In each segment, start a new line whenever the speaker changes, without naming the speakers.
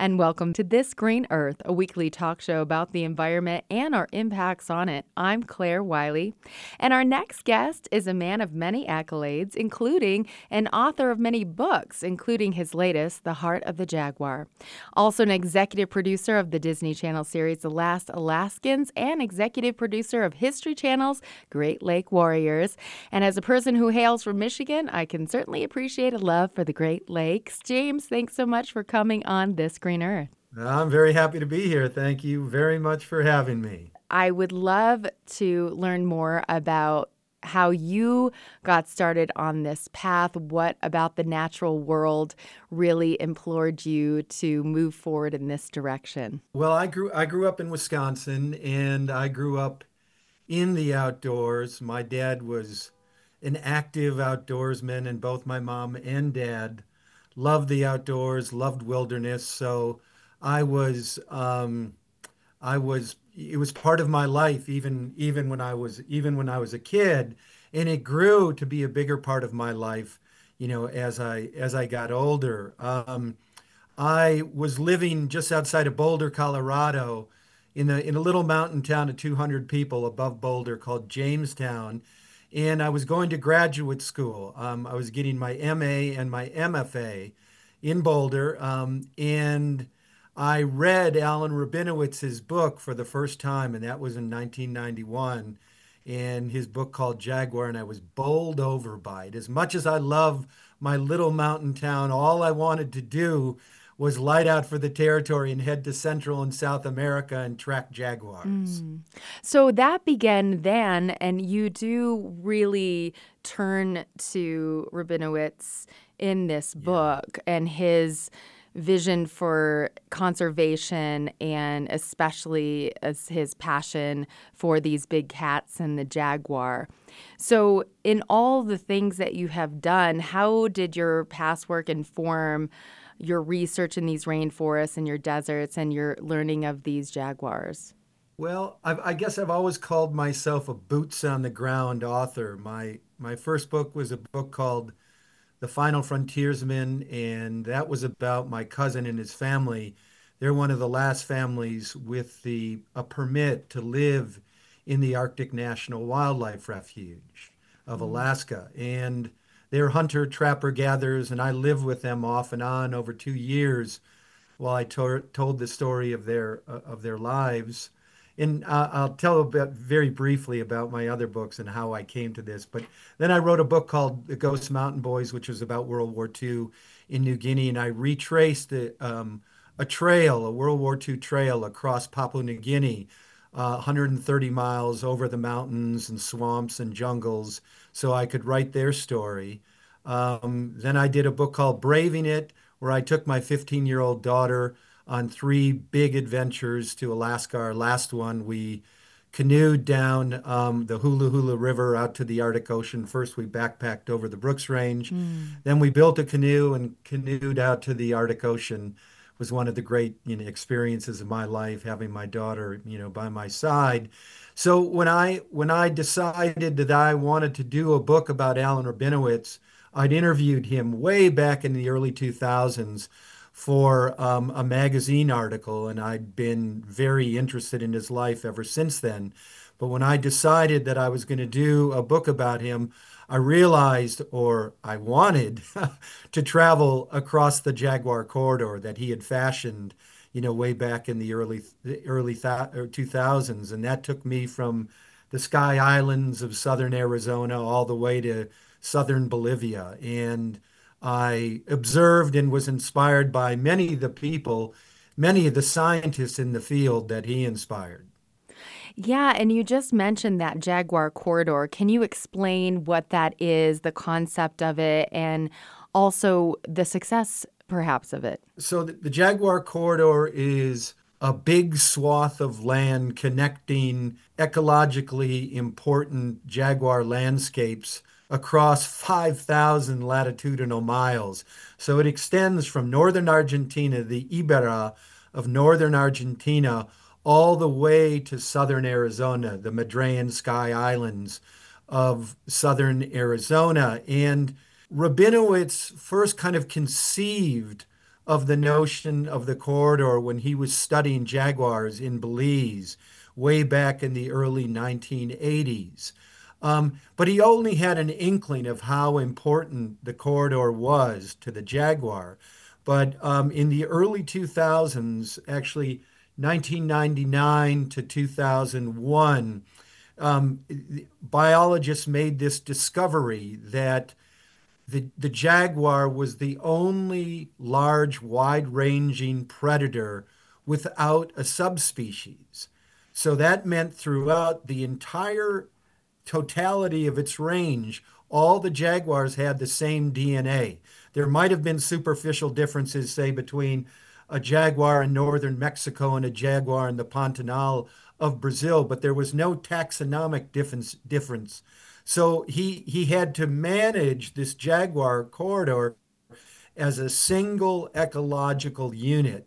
and welcome to This Green Earth, a weekly talk show about the environment and our impacts on it. I'm Claire Wiley, and our next guest is a man of many accolades, including an author of many books, including his latest, The Heart of the Jaguar. Also an executive producer of the Disney Channel series The Last Alaskans and executive producer of History Channel's Great Lake Warriors. And as a person who hails from Michigan, I can certainly appreciate a love for the Great Lakes. James, thanks so much for coming on This Green Earth.
I'm very happy to be here. Thank you very much for having me.
I would love to learn more about how you got started on this path. What about the natural world really implored you to move forward in this direction?
Well, I grew up in Wisconsin and I grew up in the outdoors. My dad was an active outdoorsman and both my mom and dad loved the outdoors, loved wilderness. So I was it was part of my life even when I was a kid, and it grew to be a bigger part of my life, as I got older. I was living just outside of Boulder, Colorado, in a little mountain town of 200 people above Boulder called Jamestown, and I was going to graduate school. I was getting my MA and my MFA in Boulder, and I read Alan Rabinowitz's book for the first time, and that was in 1991, and his book called Jaguar, and I was bowled over by it. As much as I love my little mountain town, all I wanted to do was light out for the territory and head to Central and South America and track jaguars.
Mm. So that began then, and you do really turn to Rabinowitz in this
Yeah.
book and his vision for conservation, and especially as his passion for these big cats and the jaguar. So, in all the things that you have done, how did your past work inform your research in these rainforests and your deserts and your learning of these jaguars?
Well, I guess I've always called myself a boots on the ground author. My first book was a book called The Final Frontiersman, and that was about my cousin and his family. They're one of the last families with the a permit to live in the Arctic National Wildlife Refuge of
Mm.
Alaska. And they're hunter, trapper, gatherers, and I lived with them off and on over 2 years while I told the story of their lives. And I'll tell a bit very briefly about my other books and how I came to this. But then I wrote a book called The Ghost Mountain Boys, which was about World War II in New Guinea, and I retraced a trail, a World War II trail across Papua New Guinea, 130 miles over the mountains and swamps and jungles, so I could write their story. Then I did a book called Braving It, where I took my 15-year-old daughter on three big adventures to Alaska. Our last one, we canoed down the Hula Hula River out to the Arctic Ocean. First, we backpacked over the Brooks Range.
Mm.
Then we built a canoe and canoed out to the Arctic Ocean. It was one of the great, experiences of my life, having my daughter, by my side. So when I decided that I wanted to do a book about Alan Rabinowitz, I'd interviewed him way back in the early 2000s for a magazine article, and I'd been very interested in his life ever since then. But when I decided that I was going to do a book about him, I realized, or I wanted, to travel across the Jaguar corridor that he had fashioned, way back in the early 2000s, and that took me from the Sky Islands of southern Arizona all the way to southern Bolivia. And I observed and was inspired by many of the people, many of the scientists in the field that he inspired.
Yeah, and you just mentioned that Jaguar corridor. Can you explain what that is, the concept of it, and also the success perhaps of it?
So the Jaguar corridor is a big swath of land connecting ecologically important jaguar landscapes across 5,000 latitudinal miles. So it extends from northern Argentina, the Iberá of northern Argentina, all the way to southern Arizona, the Madrean Sky Islands of southern Arizona. And Rabinowitz first kind of conceived of the notion of the corridor when he was studying jaguars in Belize way back in the early 1980s. But he only had an inkling of how important the corridor was to the jaguar. But in the early 2000s, actually 1999 to 2001, um, biologists made this discovery that the jaguar was the only large, wide-ranging predator without a subspecies. So that meant throughout the entire totality of its range, all the jaguars had the same DNA. There might have been superficial differences, say, between a jaguar in northern Mexico and a jaguar in the Pantanal of Brazil, but there was no taxonomic difference. So he had to manage this jaguar corridor as a single ecological unit.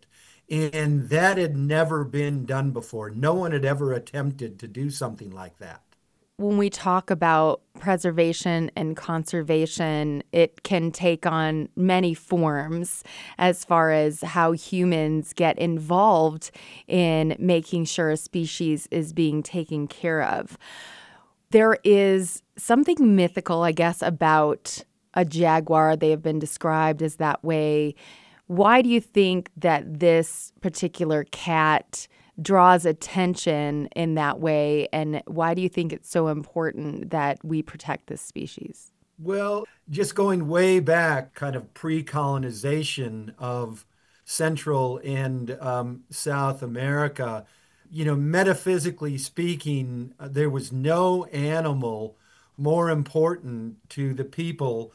And that had never been done before. No one had ever attempted to do something like that.
When we talk about preservation and conservation, it can take on many forms as far as how humans get involved in making sure a species is being taken care of. There is something mythical, I guess, about a jaguar. They have been described as that way. Why do you think that this particular cat draws attention in that way? And why do you think it's so important that we protect this species?
Well, just going way back, kind of pre-colonization of Central and South America, metaphysically speaking, there was no animal more important to the people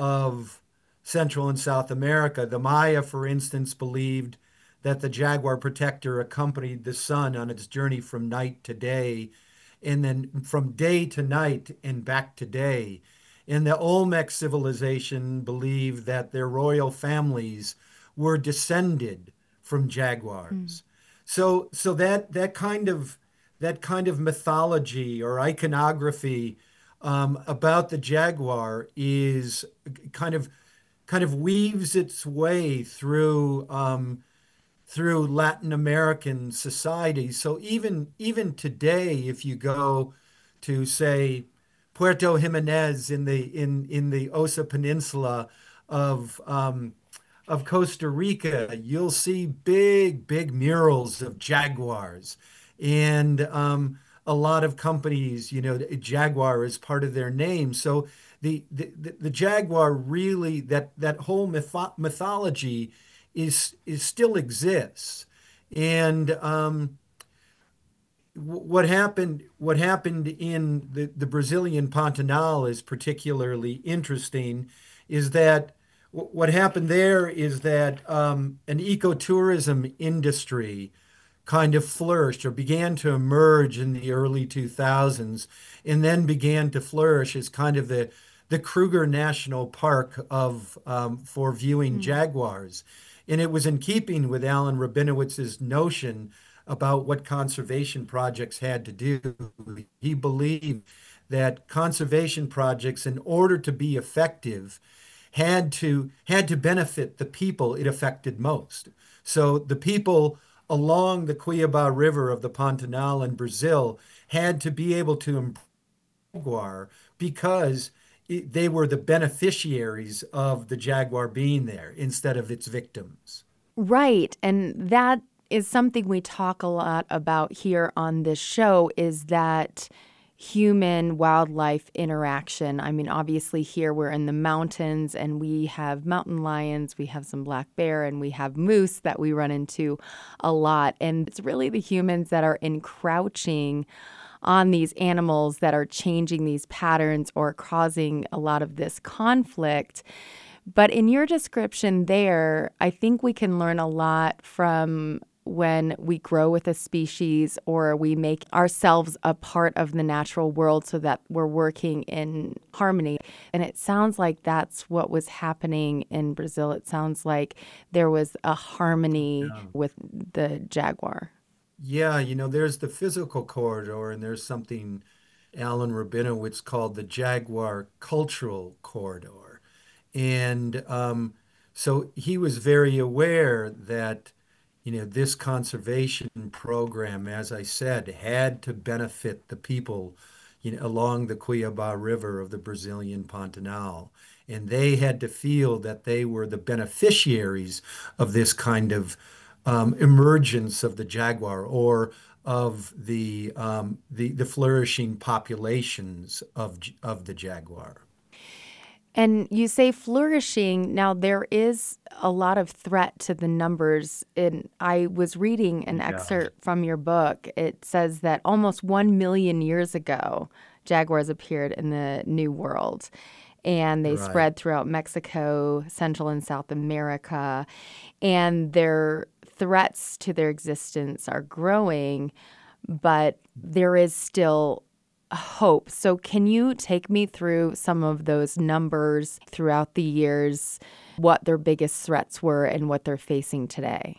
of Central and South America. The Maya, for instance, believed that the jaguar protector accompanied the sun on its journey from night to day, and then from day to night and back to day. And the Olmec civilization believed that their royal families were descended from
Mm.
jaguars. So that kind of mythology or iconography about the jaguar is kind of kind of weaves its way through Latin American society. So even today, if you go to say Puerto Jimenez in the Osa Peninsula of um, of Costa Rica, you'll see big murals of jaguars, and a lot of companies, Jaguar is part of their name. So the jaguar really that whole mythology is still exists, and what happened in the Brazilian Pantanal is particularly interesting. Is that what happened there is that an ecotourism industry kind of flourished or began to emerge in the early 2000s, and then began to flourish as kind of the Kruger National Park of for viewing
Mm.
jaguars. And it was in keeping with Alan Rabinowitz's notion about what conservation projects had to do. He believed that conservation projects, in order to be effective, had to benefit the people it affected most. So the people along the Cuiabá River of the Pantanal in Brazil had to be able to embrace jaguar because they were the beneficiaries of the jaguar being there instead of its victims.
Right. And that is something we talk a lot about here on this show is that human wildlife interaction. I mean, obviously here we're in the mountains and we have mountain lions, we have some black bear, and we have moose that we run into a lot. And it's really the humans that are encroaching on these animals that are changing these patterns or causing a lot of this conflict. But in your description there, I think we can learn a lot from when we grow with a species or we make ourselves a part of the natural world so that we're working in harmony. And it sounds like that's what was happening in Brazil. It sounds like there was a harmony
Yeah.
with the jaguar.
Yeah, there's the physical corridor, and there's something Alan Rabinowitz called the Jaguar Cultural Corridor. And So he was very aware that, this conservation program, as I said, had to benefit the people, along the Cuiabá River of the Brazilian Pantanal. And they had to feel that they were the beneficiaries of this kind of emergence of the jaguar, or of the flourishing populations of the jaguar.
And you say flourishing. Now, there is a lot of threat to the numbers. And I was reading an
Yeah.
excerpt from your book. It says that almost 1 million years ago, jaguars appeared in the New World. And they
Right.
spread throughout Mexico, Central and South America. And their threats to their existence are growing, but there is still hope. So, can you take me through some of those numbers throughout the years, what their biggest threats were, and what they're facing today?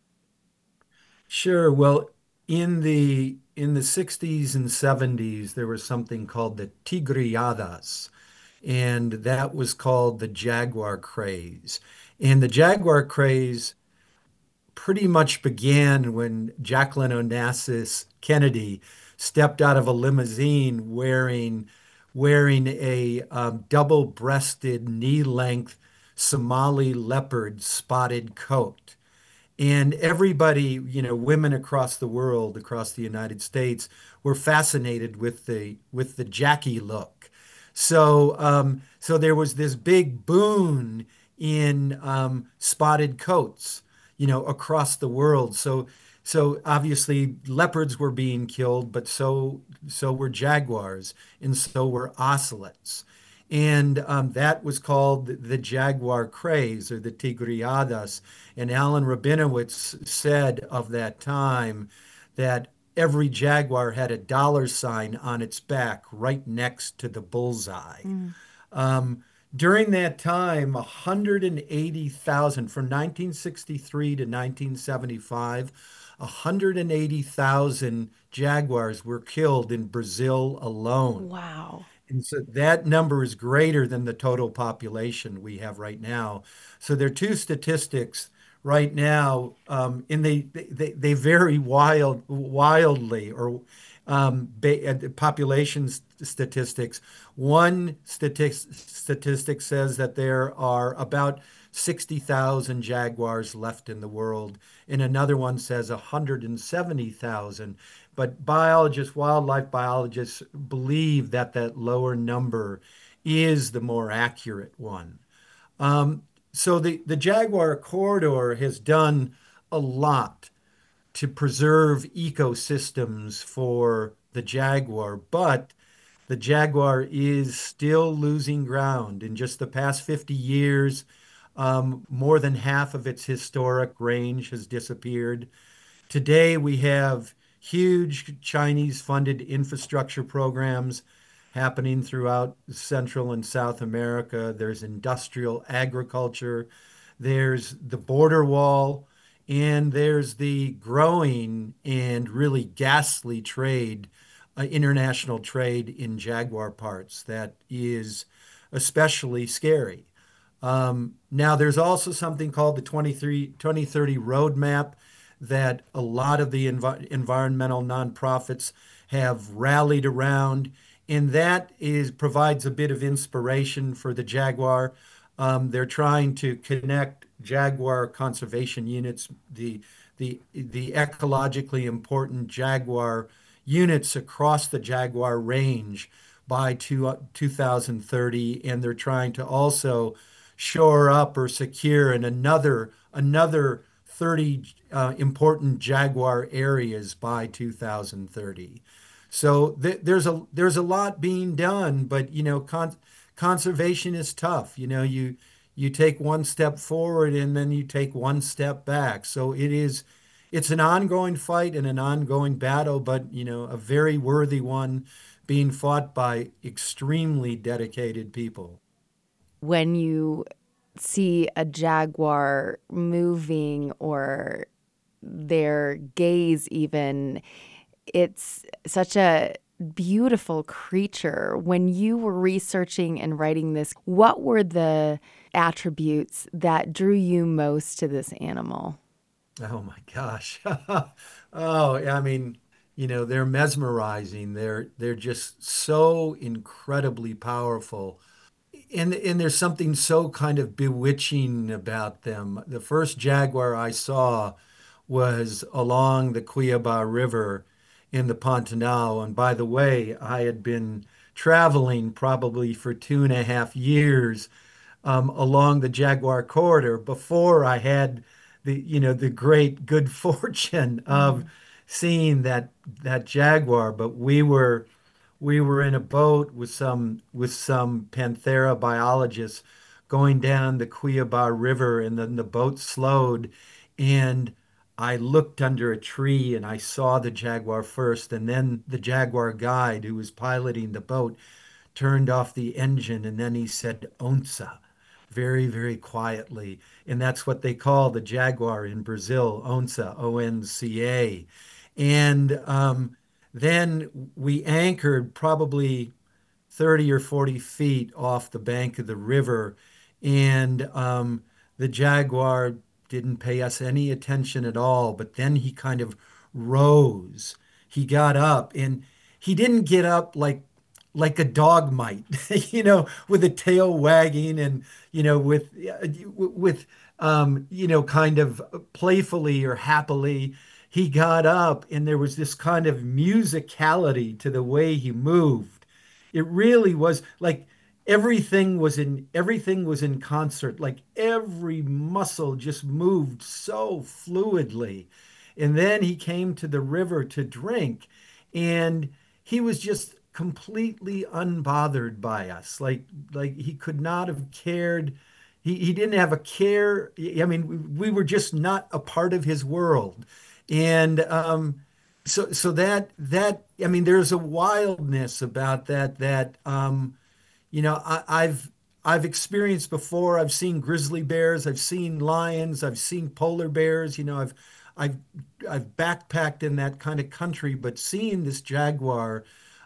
Sure. Well, in the 60s and 70s, there was something called the tigriadas, and that was called the jaguar craze. And the jaguar craze pretty much began when Jacqueline Onassis Kennedy stepped out of a limousine wearing a double-breasted, knee-length Somali leopard spotted coat. And everybody, women across the world, across the United States, were fascinated with the Jackie look. So there was this big boon in spotted coats, across the world. So obviously leopards were being killed, but so were jaguars, and so were ocelots. And that was called the Jaguar craze, or the Tigriadas. And Alan Rabinowitz said of that time that every jaguar had a dollar sign on its back right next to the bullseye.
Mm.
Um, During that time, 180,000, from 1963 to 1975, 180,000 jaguars were killed in Brazil alone.
Wow.
And so that number is greater than the total population we have right now. So there are two statistics right now, and they vary wildly, or population statistics. One statistic says that there are about 60,000 jaguars left in the world, and another one says 170,000. But biologists, wildlife biologists, believe that that lower number is the more accurate one. Um, so the Jaguar corridor has done a lot to preserve ecosystems for the jaguar, but the jaguar is still losing ground. In just the past 50 years, more than half of its historic range has disappeared. Today, we have huge Chinese funded infrastructure programs happening throughout Central and South America. There's industrial agriculture, there's the border wall, and there's the growing and really ghastly trade, international trade in jaguar parts, that is especially scary. Now, there's also something called the 2030 roadmap that a lot of the environmental nonprofits have rallied around, and that provides a bit of inspiration for the jaguar. They're trying to connect jaguar conservation units, the ecologically important jaguar units across the jaguar range by 2030, and they're trying to also shore up or secure in another 30 important jaguar areas by 2030. So there's a lot being done, but conservation is tough. You take one step forward and then you take one step back. So it's an ongoing fight and an ongoing battle, but a very worthy one, being fought by extremely dedicated people.
When you see a jaguar moving, or their gaze, even, it's such a beautiful creature. When you were researching and writing this, what were the attributes that drew you most to this animal?
Oh my gosh. Oh, I mean, they're mesmerizing. They're just so incredibly powerful. And there's something so kind of bewitching about them. The first jaguar I saw was along the Cuiabá River in the Pantanal. And by the way, I had been traveling probably for 2.5 years along the Jaguar corridor before I had the great good fortune of
Mm.
seeing that jaguar. But we were in a boat with some Panthera biologists going down the Cuiabá River, and then the boat slowed, and I looked under a tree and I saw the jaguar first, and then the jaguar guide who was piloting the boat turned off the engine, and then he said onça very, very quietly. And that's what they call the jaguar in Brazil, onça, ONCA. And then we anchored probably 30 or 40 feet off the bank of the river. And the jaguar didn't pay us any attention at all. But then he kind of rose. He got up, and he didn't get up like a dog might, with a tail wagging and, kind of playfully or happily. He got up, and there was this kind of musicality to the way he moved. It really was like everything was in concert. Like every muscle just moved so fluidly. And then he came to the river to drink, and he was just completely unbothered by us. Like he could not have cared. He didn't have a care. I mean, we were just not a part of his world. And so that I mean, there's a wildness about that I've experienced before. I've seen grizzly bears, I've seen lions, I've seen polar bears. I've I've backpacked in that kind of country, but seeing this jaguar,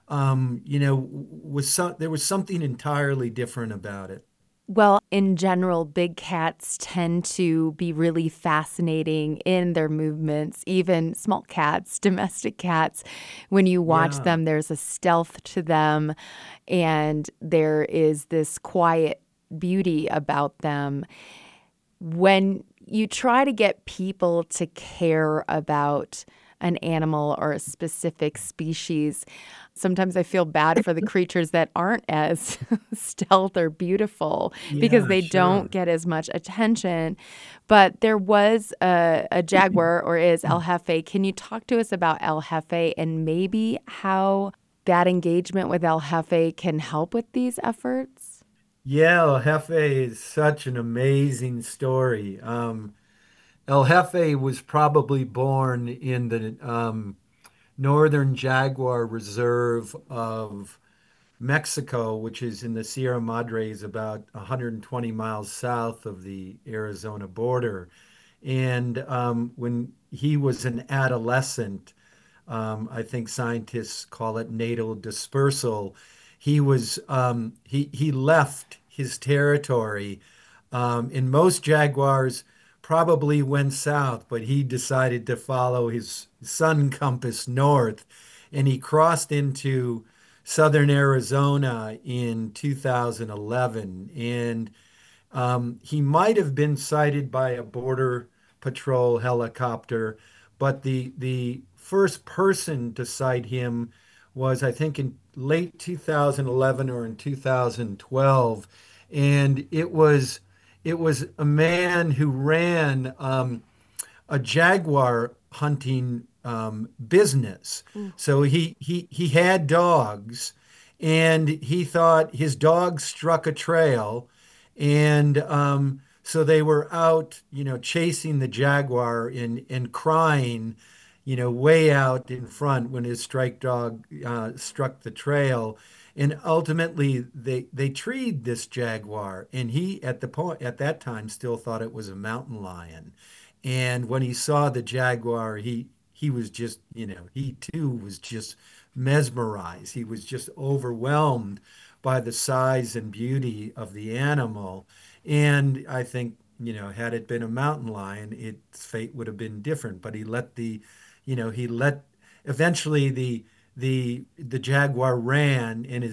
there was something entirely different about it.
Well, in general, big cats tend to be really fascinating in their movements, even small cats, domestic cats. When you watch
Yeah.
them, there's a stealth to them, and there is this quiet beauty about them. When you try to get people to care about an animal or a specific species, sometimes I feel bad for the creatures that aren't as stealth or beautiful because
Yeah,
they don't
sure.
get as much attention. But there was a jaguar, or is El Jefe. Can you talk to us about El Jefe and maybe how that engagement with El Jefe can help with these efforts?
Yeah, El Jefe is such an amazing story. El Jefe was probably born in the Northern Jaguar Reserve of Mexico, which is in the Sierra Madres, about 120 miles south of the Arizona border. And when he was an adolescent, I think scientists call it natal dispersal. He left his territory, and most jaguars probably went south, but he decided to follow his sun compass north, and he crossed into southern Arizona in 2011. And he might have been sighted by a border patrol helicopter, but the first person to sight him was, I think, in late 2011 or in 2012, and it was a man who ran a jaguar hunting business.
Ooh.
So he had dogs, and he thought his dogs struck a trail, and so they were out, chasing the jaguar and crying, way out in front when his strike dog struck the trail. And ultimately, they treed this jaguar, and he at that time still thought it was a mountain lion. And when he saw the jaguar, he was just, he too was just mesmerized. He was just overwhelmed by the size and beauty of the animal. And I think, had it been a mountain lion, its fate would have been different. But he let eventually the jaguar ran and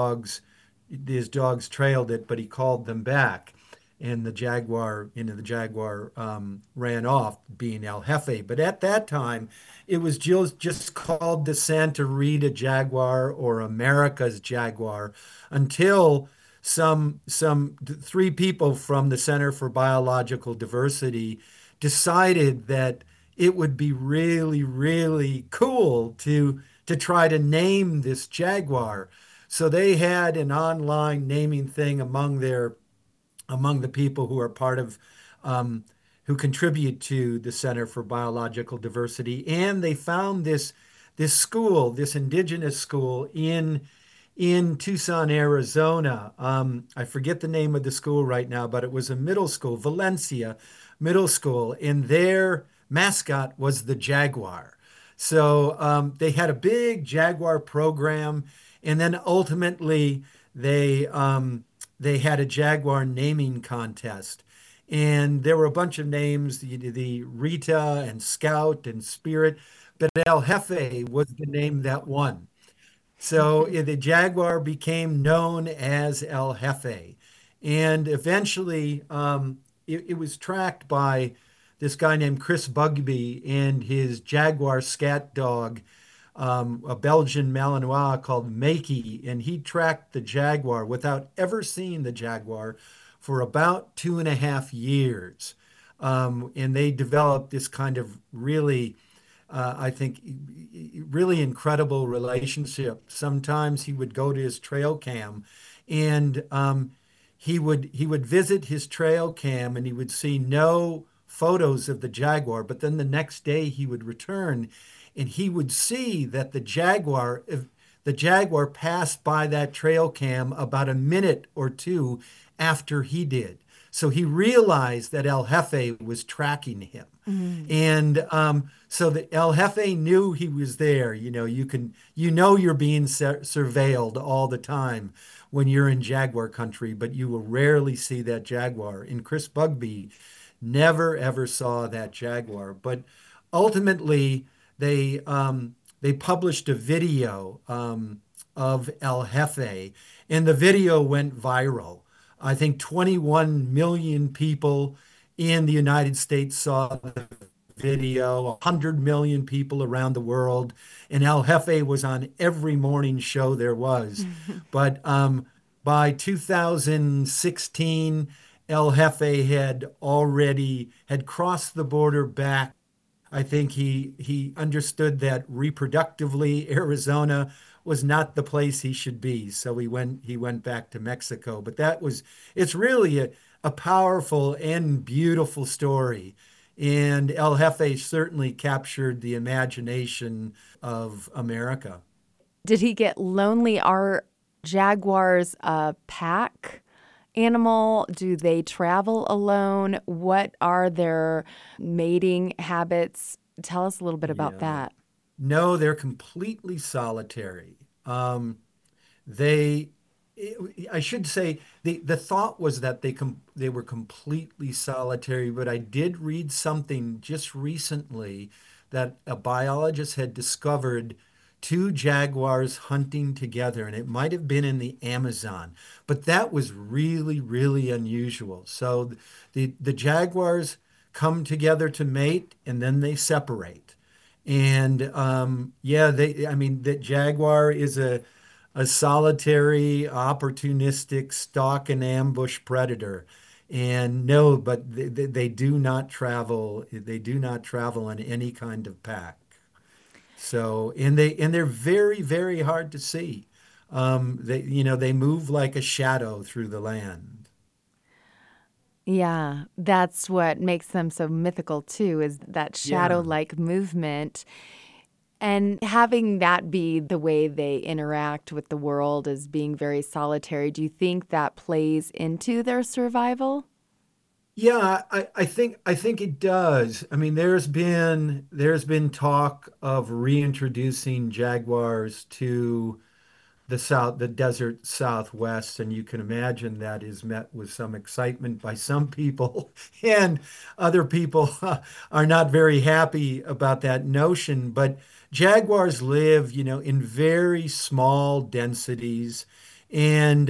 his dogs trailed it, but he called them back. And the jaguar ran off, being El Jefe. But at that time, it was just called the Santa Rita Jaguar or America's Jaguar until some three people from the Center for Biological Diversity decided that it would be really, really cool to try to name this jaguar. So they had an online naming thing among the people who are part of who contribute to the Center for Biological Diversity, and they found this school, this indigenous school in Tucson, Arizona. I forget the name of the school right now, but it was a middle school, Valencia Middle School, and their mascot was the jaguar. So they had a big jaguar program, and then ultimately they had a jaguar naming contest. And there were a bunch of names, the Rita and Scout and Spirit, but El Jefe was the name that won. So the Jaguar became known as El Jefe. And eventually, it was tracked by this guy named Chris Bugby and his Jaguar scat dog, a Belgian Malinois called Makey. And he tracked the Jaguar without ever seeing the Jaguar for about 2.5 years. And they developed this kind of really I think, really incredible relationship. Sometimes he would go to his trail cam, and he would visit his trail cam, and he would see no photos of the jaguar. But then the next day he would return, and he would see that the jaguar passed by that trail cam about a minute or two after he did. So he realized that El Jefe was tracking him.
Mm.
And so the El Jefe knew he was there. You're being surveilled all the time when you're in jaguar country, but you will rarely see that jaguar. And Chris Bugby never ever saw that jaguar. But ultimately, they published a video of El Jefe, and the video went viral. I think 21 million people in the United States saw the video, 100 million people around the world, and El Jefe was on every morning show there was. But by 2016, El Jefe had crossed the border back. I think he understood that reproductively Arizona was not the place he should be, so he went back to Mexico. But it's really a powerful and beautiful story, and El Jefe certainly captured the imagination of America.
Did he get lonely? Are jaguars a pack animal? Do they travel alone? What are their mating habits? Tell us a little bit about
Yeah.
that.
No, they're completely solitary. They, I should say, the thought was that they were completely solitary, but I did read something just recently that a biologist had discovered two jaguars hunting together, and it might have been in the Amazon, but that was really, really unusual. So the jaguars come together to mate, and then they separate. And yeah, I mean, the jaguar is a solitary, opportunistic stalk and ambush predator. And no, but they do not travel. They do not travel in any kind of pack. So, and they're very, very hard to see. They move like a shadow through the land.
Yeah, that's what makes them so mythical too, is that
Yeah.
shadow-like movement. And having that be the way they interact with the world as being very solitary, do you think that plays into their survival?
Yeah, I think it does. I mean, there's been talk of reintroducing jaguars to the desert Southwest, and you can imagine that is met with some excitement by some people, and other people are not very happy about that notion. But jaguars live, in very small densities, and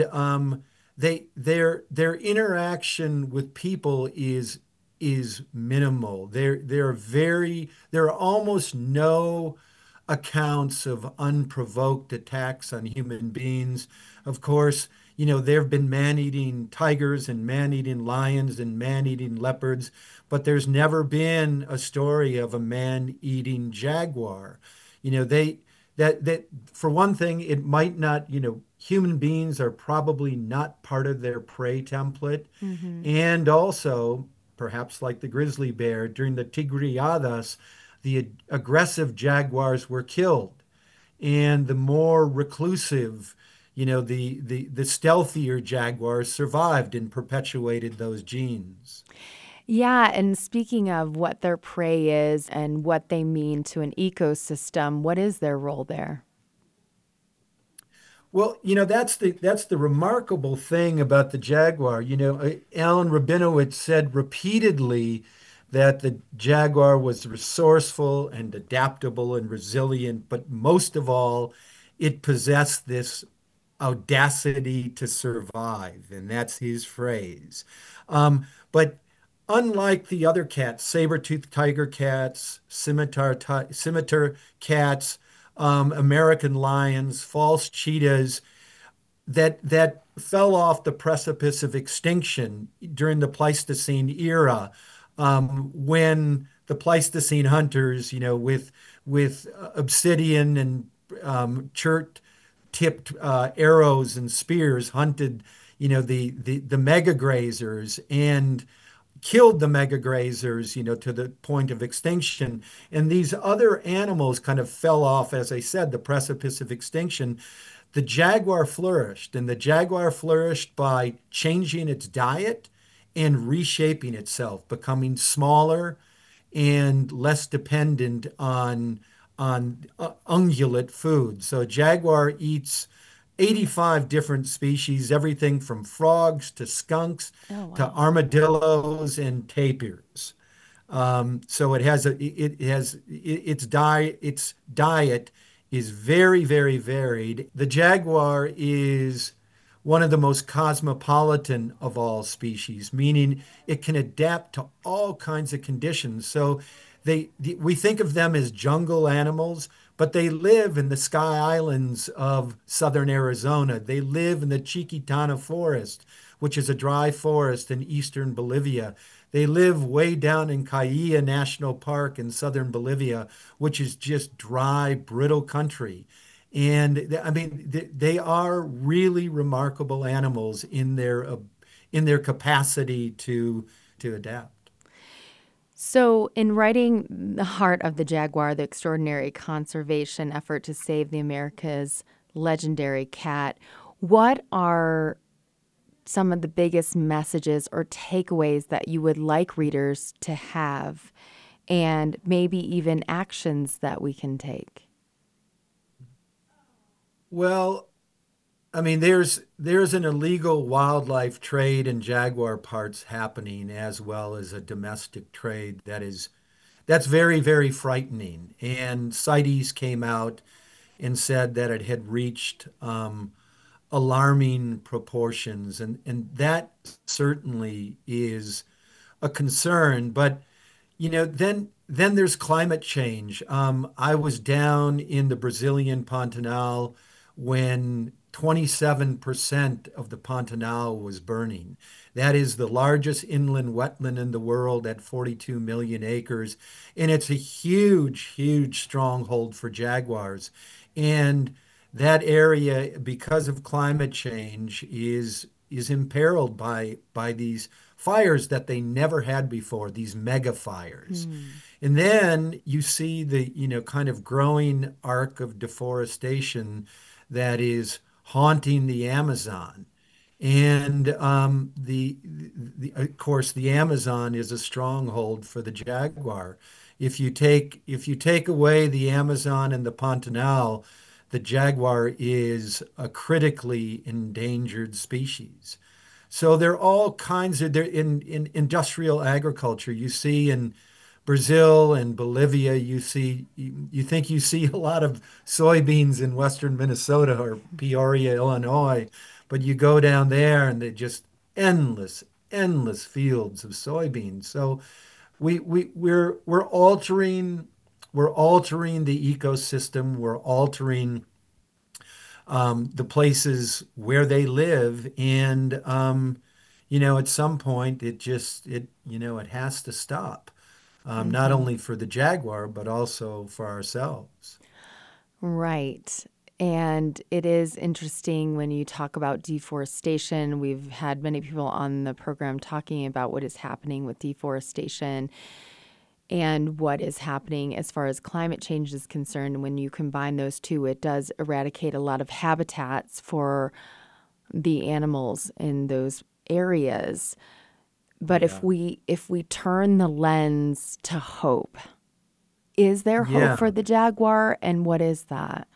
their interaction with people is minimal. There are almost no accounts of unprovoked attacks on human beings. Of course, there have been man-eating tigers and man-eating lions and man-eating leopards, but there's never been a story of a man-eating jaguar. You know, they that for one thing, it might not, human beings are probably not part of their prey template.
Hmm.
And also, perhaps like the grizzly bear, during the Tigriadas, the aggressive jaguars were killed. And the more reclusive, the stealthier jaguars survived and perpetuated those genes.
Yeah, and speaking of what their prey is and what they mean to an ecosystem, what is their role there?
Well, that's the remarkable thing about the jaguar. Alan Rabinowitz said repeatedly that the jaguar was resourceful and adaptable and resilient, but most of all, it possessed this audacity to survive, and that's his phrase. But unlike the other cats, saber-toothed tiger cats, scimitar cats, American lions, false cheetahs, that fell off the precipice of extinction during the Pleistocene era, when the Pleistocene hunters, with obsidian and chert tipped arrows and spears hunted, the mega grazers and killed the mega grazers, to the point of extinction. And these other animals kind of fell off, as I said, the precipice of extinction. The jaguar flourished, and the jaguar flourished by changing its diet and reshaping itself, becoming smaller and less dependent on ungulate food. So a jaguar eats 85 different species, everything from frogs to skunks
Oh,
to
wow.
armadillos and tapirs. So its diet is very, very varied. The jaguar is one of the most cosmopolitan of all species, meaning it can adapt to all kinds of conditions. So we think of them as jungle animals, but they live in the Sky Islands of southern Arizona. They live in the Chiquitana Forest, which is a dry forest in eastern Bolivia. They live way down in Cailla National Park in southern Bolivia, which is just dry, brittle country. And I mean, they are really remarkable animals in their capacity to adapt.
So, in writing The Heart of the Jaguar, the extraordinary conservation effort to save the America's legendary cat, what are some of the biggest messages or takeaways that you would like readers to have, and maybe even actions that we can take?
Well, I mean, there's an illegal wildlife trade in jaguar parts happening, as well as a domestic trade that's very, very frightening. And CITES came out and said that it had reached alarming proportions, and that certainly is a concern. But then there's climate change. I was down in the Brazilian Pantanal when 27% of the Pantanal was burning. That is the largest inland wetland in the world at 42 million acres, and it's a huge, huge stronghold for jaguars. And that area, because of climate change, is imperiled by these fires that they never had before, these mega fires.
Hmm.
And then you see the, kind of growing arc of deforestation that is haunting the Amazon. And of course, the Amazon is a stronghold for the jaguar. If you take away the Amazon and the Pantanal, the jaguar is a critically endangered species. So there are all kinds of there in industrial agriculture. You see in Brazil and Bolivia, you think you see a lot of soybeans in western Minnesota or Peoria, Illinois, but you go down there and they're just endless fields of soybeans. So we're altering the ecosystem. We're altering the places where they live, and at some point, it has to stop. Not
Hmm.
only for the jaguar, but also for ourselves.
Right. And it is interesting when you talk about deforestation. We've had many people on the program talking about what is happening with deforestation and what is happening as far as climate change is concerned. When you combine those two, it does eradicate a lot of habitats for the animals in those areas. But if
Yeah.
we turn the lens to hope, is there hope
Yeah.
for the jaguar, and what is that?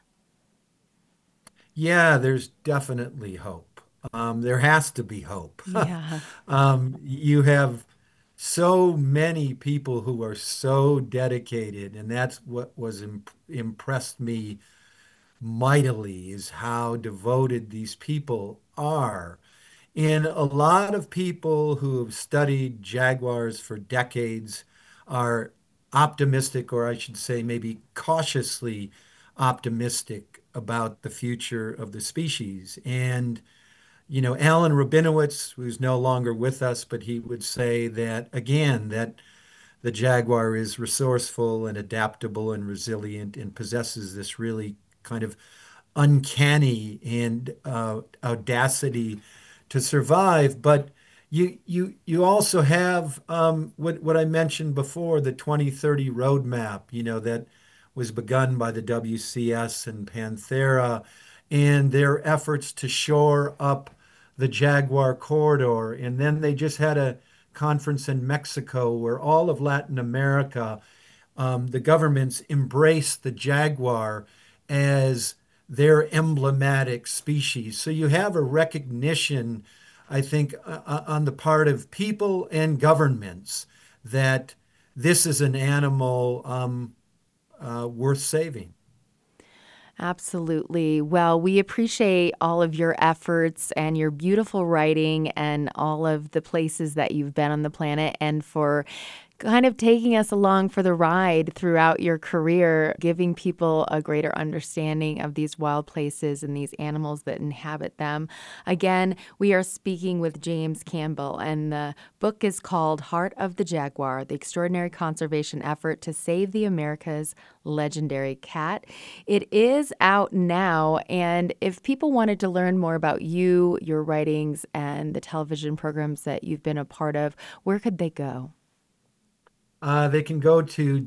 Yeah, there's definitely hope. There has to be hope.
Yeah.
You have so many people who are so dedicated, and that's what was impressed me mightily is how devoted these people are. And a lot of people who have studied jaguars for decades are optimistic, or I should say, maybe cautiously optimistic about the future of the species. And, Alan Rabinowitz, who's no longer with us, but he would say that, again, that the jaguar is resourceful and adaptable and resilient and possesses this really kind of uncanny and audacity to survive. But you also have what I mentioned before, the 2030 roadmap, that was begun by the WCS and Panthera, and their efforts to shore up the Jaguar corridor. And then they just had a conference in Mexico where all of Latin America, the governments embraced the jaguar as their emblematic species. So you have a recognition, I think, on the part of people and governments that this is an animal worth saving.
Absolutely. Well, we appreciate all of your efforts and your beautiful writing and all of the places that you've been on the planet, and for kind of taking us along for the ride throughout your career, giving people a greater understanding of these wild places and these animals that inhabit them. Again, we are speaking with James Campbell, and the book is called Heart of the Jaguar: The Extraordinary Conservation Effort to Save the America's Legendary Cat. It is out now, and if people wanted to learn more about you, your writings, and the television programs that you've been a part of, where could they go?
They can go to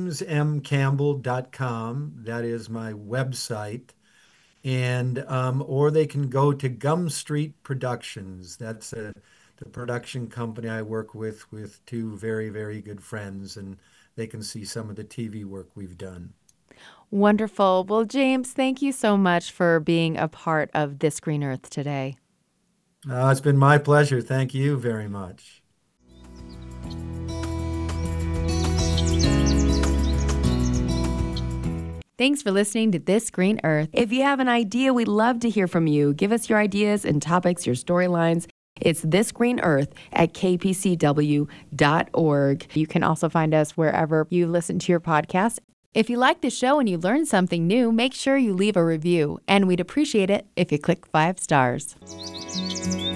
jamesmcampbell.com. That is my website. And or they can go to Gum Street Productions. That's the production company I work with two very, very good friends, and they can see some of the TV work we've done.
Wonderful. Well, James, thank you so much for being a part of This Green Earth today.
It's been my pleasure. Thank you very much.
Thanks for listening to This Green Earth. If you have an idea, we'd love to hear from you. Give us your ideas and topics, your storylines. It's This Green Earth at kpcw.org. You can also find us wherever you listen to your podcast. If you like the show and you learned something new, make sure you leave a review, and we'd appreciate it if you click 5 stars.